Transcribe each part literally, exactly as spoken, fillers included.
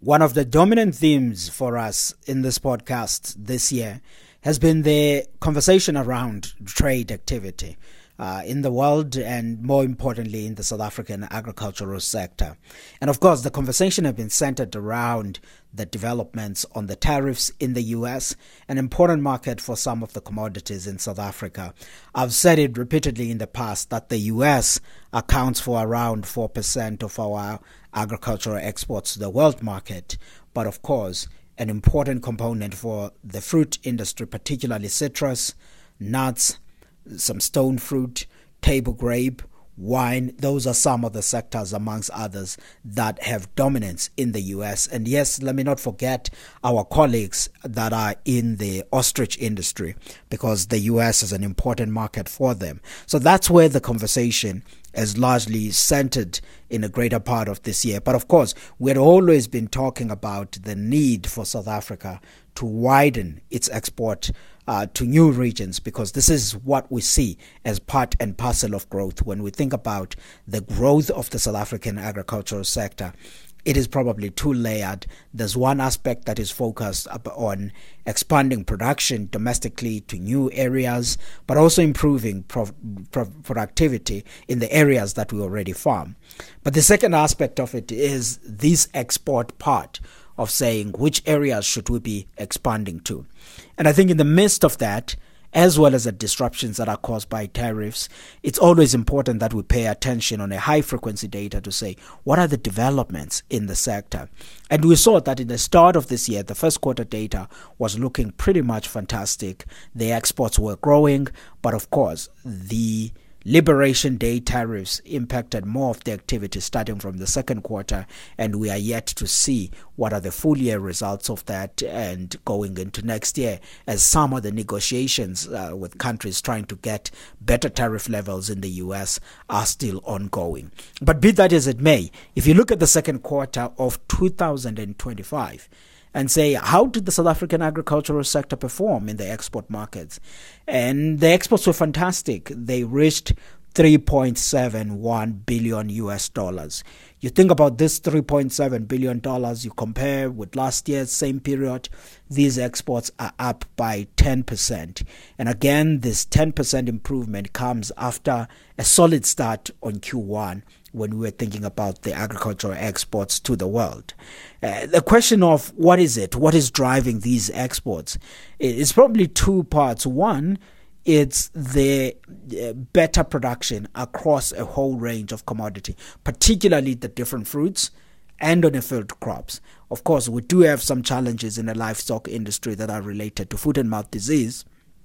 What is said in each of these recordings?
One of the dominant themes for us in this podcast this year has been the conversation around trade activity uh, in the world and, more importantly, in the South African agricultural sector. And of course, the conversation has been centered around the developments on the tariffs in the U S, an important market for some of the commodities in South Africa. I've said it repeatedly in the past that the U S accounts for around four percent of our agricultural exports to the world market, but of course, an important component for the fruit industry, particularly citrus, nuts, some stone fruit, table grape, wine. Those are some of the sectors, amongst others, that have dominance in the U S. And yes, let me not forget our colleagues that are in the ostrich industry, because the U S is an important market for them. So that's where the conversation is largely centered in a greater part of this year. But of course, we had always been talking about the need for South Africa to widen its export uh, to new regions, because this is what we see as part and parcel of growth. When we think about the growth of the South African agricultural sector, it is probably two-layered. There's one aspect that is focused on expanding production domestically to new areas, but also improving pro- pro- productivity in the areas that we already farm. But the second aspect of it is this export part of saying which areas should we be expanding to. And I think in the midst of that, as well as the disruptions that are caused by tariffs, it's always important that we pay attention on a high-frequency data to say, what are the developments in the sector? And we saw that in the start of this year, the first quarter data was looking pretty much fantastic. The exports were growing, but of course, the Liberation Day tariffs impacted more of the activity starting from the second quarter, and we are yet to see what are the full year results of that and going into next year, as some of the negotiations uh, with countries trying to get better tariff levels in the U S are still ongoing. But be that as it may, if you look at the second quarter of two thousand twenty-five, and say, how did the South African agricultural sector perform in the export markets? And the exports were fantastic. They reached three point seven one billion U S dollars. You think about this three point seven billion dollars, you compare with last year's same period, these exports are up by ten percent. And again, this ten percent improvement comes after a solid start on Q one, when we were thinking about the agricultural exports to the world. Uh, the question of what is it, what is driving these exports, is probably two parts. One, it's the uh, better production across a whole range of commodity, particularly the different fruits and on the field crops. Of course, we do have some challenges in the livestock industry that are related to foot and mouth disease.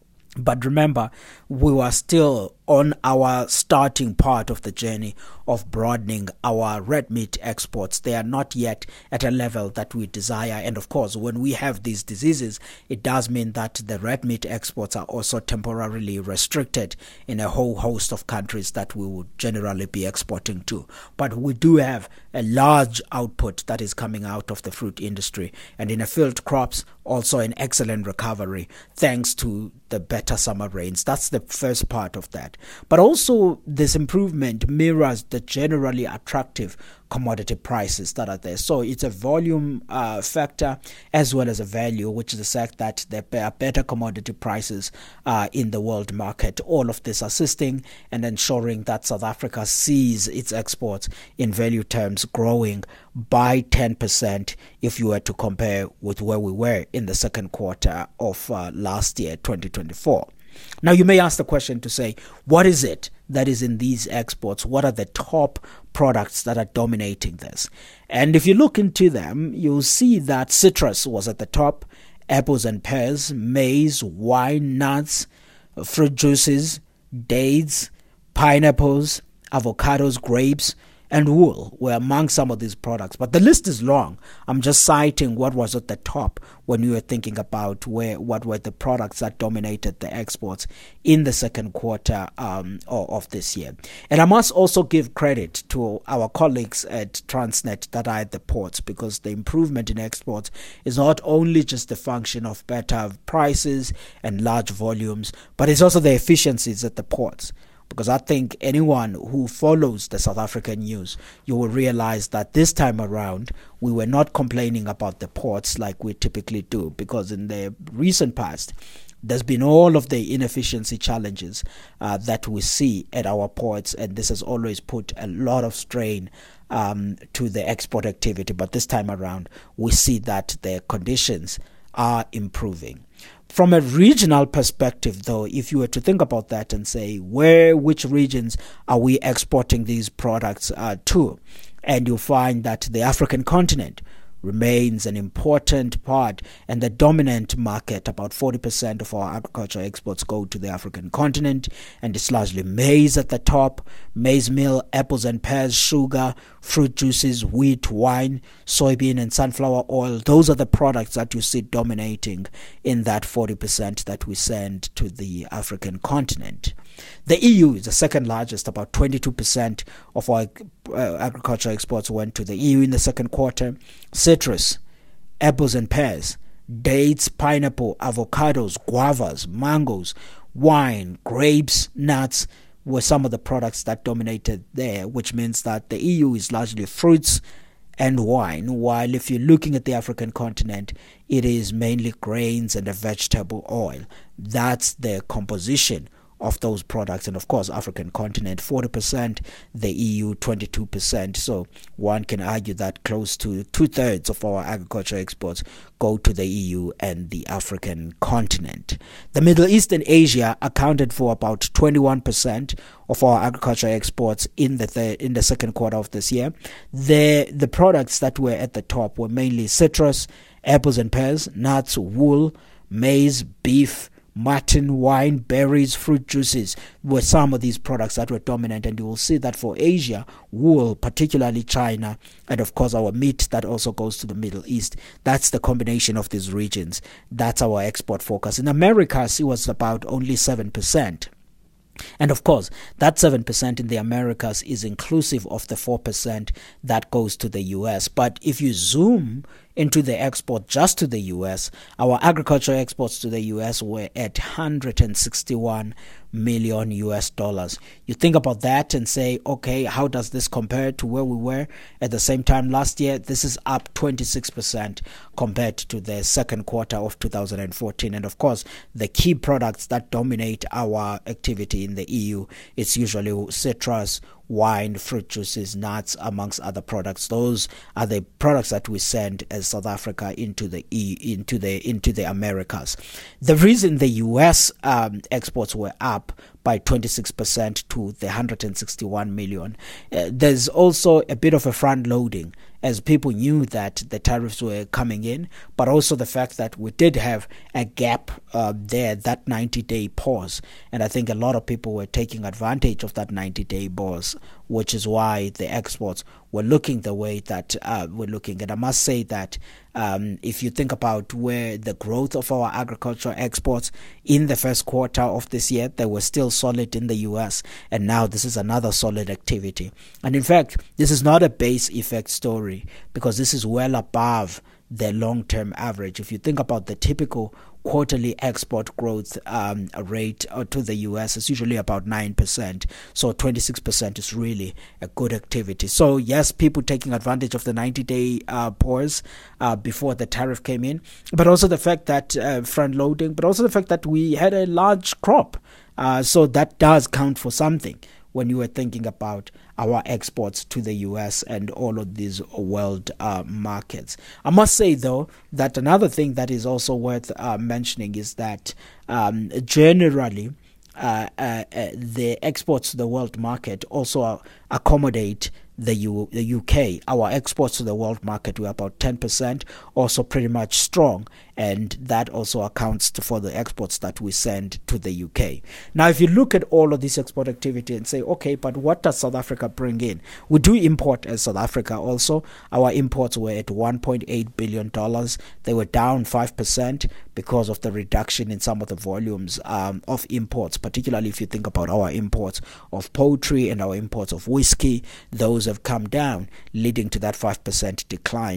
But remember, we were still on our starting part of the journey of broadening our red meat exports. They are not yet at a level that we desire. And of course, when we have these diseases, it does mean that the red meat exports are also temporarily restricted in a whole host of countries that we would generally be exporting to. But we do have a large output that is coming out of the fruit industry. And in the field crops, also an excellent recovery, thanks to the better summer rains. That's the first part of that. But also, this improvement mirrors the generally attractive commodity prices that are there. So it's a volume uh, factor as well as a value, which is the fact that there are better commodity prices uh, in the world market. All of this assisting and ensuring that South Africa sees its exports in value terms growing by ten percent if you were to compare with where we were in the second quarter of uh, last year, twenty twenty-four. Now, you may ask the question to say, what is it that is in these exports? What are the top products that are dominating this? And if you look into them, you'll see that citrus was at the top, apples and pears, maize, wine, nuts, fruit juices, dates, pineapples, avocados, grapes, and wool were among some of these products. But the list is long. I'm just citing what was at the top when you were thinking about where what were the products that dominated the exports in the second quarter um, of, of this year. And I must also give credit to our colleagues at Transnet that are at the ports, because the improvement in exports is not only just the function of better prices and large volumes, but it's also the efficiencies at the ports. Because I think anyone who follows the South African news, you will realize that this time around, we were not complaining about the ports like we typically do, because in the recent past, there's been all of the inefficiency challenges uh, that we see at our ports, and this has always put a lot of strain um, to the export activity. But this time around, we see that the conditions are improving. From a regional perspective, though, if you were to think about that and say, where, which regions are we exporting these products uh, to? And you'll find that the African continent remains an important part and the dominant market. About forty percent of our agricultural exports go to the African continent, and it's largely maize at the top, maize meal, apples and pears, sugar, fruit juices, wheat, wine, soybean and sunflower oil. Those are the products that you see dominating in that forty percent that we send to the African continent. The E U is the second largest. About twenty-two percent of our uh, agricultural exports went to the E U in the second quarter. Citrus, apples and pears, dates, pineapple, avocados, guavas, mangoes, wine, grapes, nuts were some of the products that dominated there, which means that the E U is largely fruits and wine, while if you're looking at the African continent, it is mainly grains and a vegetable oil. That's the composition of those products. And of course, African continent forty percent, the E U twenty-two percent. So one can argue that close to two-thirds of our agricultural exports go to the E U and the African continent. The Middle East and Asia accounted for about twenty-one percent of our agricultural exports in the th- in the second quarter of this year. The the products that were at the top were mainly citrus, apples and pears, nuts, wool, maize, beef, mutton, wine, berries, fruit juices were some of these products that were dominant. And you will see that for Asia, wool, particularly China, and of course our meat that also goes to the Middle East. That's the combination of these regions. That's our export focus. In Americas, it was about only seven percent. And of course, that seven percent in the Americas is inclusive of the four percent that goes to the U S. But if you zoom into the export just to the U S, our agricultural exports to the U S were at one hundred sixty-one million U S dollars. You think about that and say, okay, how does this compare to where we were at the same time last year? This is up twenty-six percent compared to the second quarter of two thousand fourteen. And of course, the key products that dominate our activity in the E U, it's usually citrus, wine, fruit juices, nuts, amongst other products. Those are the products that we send as South Africa into the E into the into the Americas. The reason the U S um, exports were up by twenty-six percent to the one hundred sixty-one million. Uh, there's also a bit of a front loading, as people knew that the tariffs were coming in, but also the fact that we did have a gap uh, there, that ninety-day pause. And I think a lot of people were taking advantage of that ninety-day pause, which is why the exports were looking the way that uh, we're looking. And I must say that um, if you think about where the growth of our agricultural exports in the first quarter of this year, they were still solid in the U S, and now this is another solid activity. And in fact, this is not a base effect story, because this is well above the long-term average. If you think about the typical quarterly export growth um, rate uh, to the U S, is usually about nine percent. So twenty-six percent is really a good activity. So yes, people taking advantage of the ninety-day uh, pause uh, before the tariff came in, but also the fact that uh, front loading, but also the fact that we had a large crop. Uh, so that does count for something when you were thinking about our exports to the U S and all of these world uh, markets. I must say, though, that another thing that is also worth uh, mentioning is that um, generally uh, uh, uh, the exports to the world market also accommodate the, U- the U K. Our exports to the world market were about ten percent, also pretty much strong, and that also accounts for the exports that we send to the U K. Now, if you look at all of this export activity and say, okay, but what does South Africa bring in? We do import as South Africa also. Our imports were at one point eight billion dollars. They were down five percent because of the reduction in some of the volumes um, of imports, particularly if you think about our imports of poultry and our imports of whiskey. Those have come down, leading to that five percent decline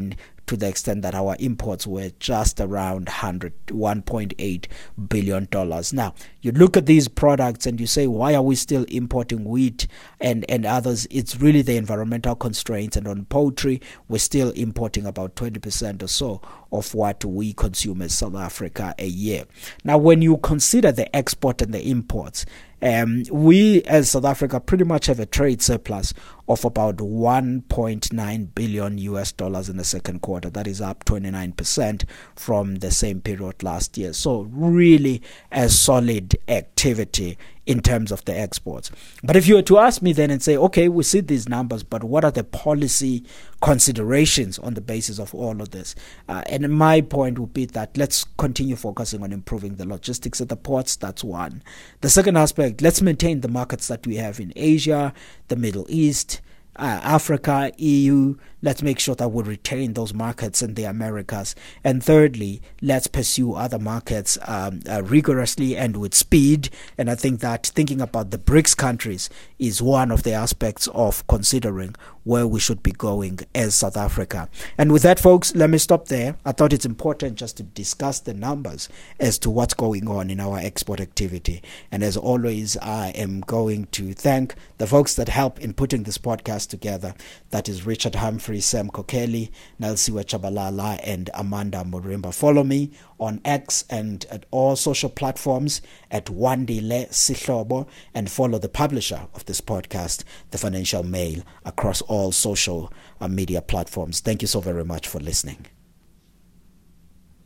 to the extent that our imports were just around one point eight billion dollars. Now, you look at these products and you say, why are we still importing wheat and, and others? It's really the environmental constraints. And on poultry, we're still importing about twenty percent or so of what we consume as South Africa a year. Now, when you consider the export and the imports, Um, we as South Africa pretty much have a trade surplus of about one point nine billion U S dollars in the second quarter. That is up twenty-nine percent from the same period last year. So really a solid activity in terms of the exports. But if you were to ask me then and say, okay, we see these numbers, but what are the policy considerations on the basis of all of this? Uh, and my point would be that let's continue focusing on improving the logistics at the ports. That's one. The second aspect, let's maintain the markets that we have in Asia, the Middle East, Uh, Africa, E U. Let's make sure that we retain those markets in the Americas. And thirdly, let's pursue other markets um, uh, rigorously and with speed. And I think that thinking about the BRICS countries is one of the aspects of considering where we should be going as South Africa. And with that, folks, let me stop there. I thought it's important just to discuss the numbers as to what's going on in our export activity. And as always, I am going to thank the folks that help in putting this podcast together. That is Richard Humphrey, Sam Kokeli, Nelsiwe Chabalala, and Amanda Murimba. Follow me on X and at all social platforms at Wandile Sihlobo, and follow the publisher of this podcast, The Financial Mail, across all social uh, media platforms. Thank you so very much for listening.